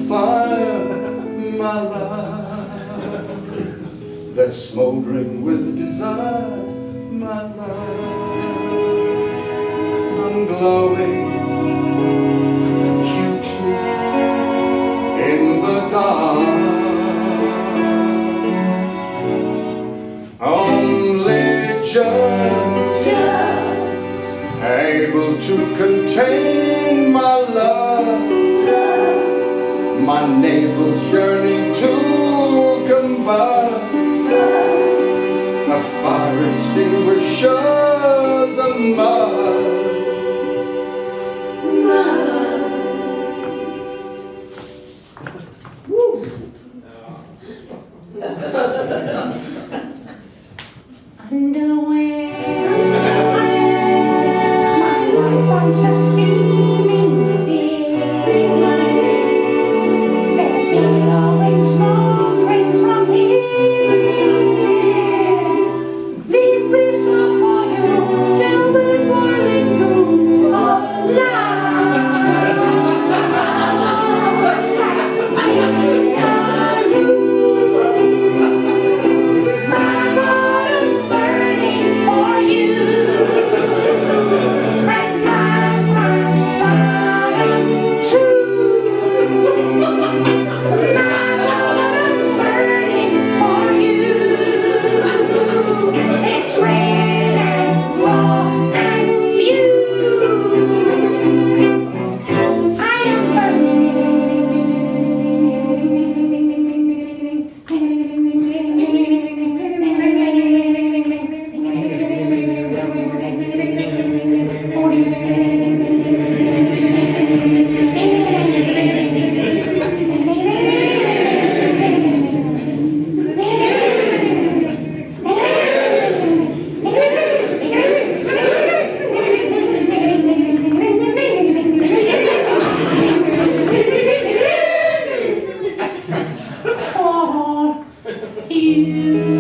fire, my love, that's smoldering with desire, my love. I'm glowing hugely in the dark, only just able to contain my love. My navel's yearning to combust. A fire extinguishers a must. Woo! Underwear. My life on such steaming dear. There billowing smoke rings from here. These briefs are for you, filled with boiling goo of you.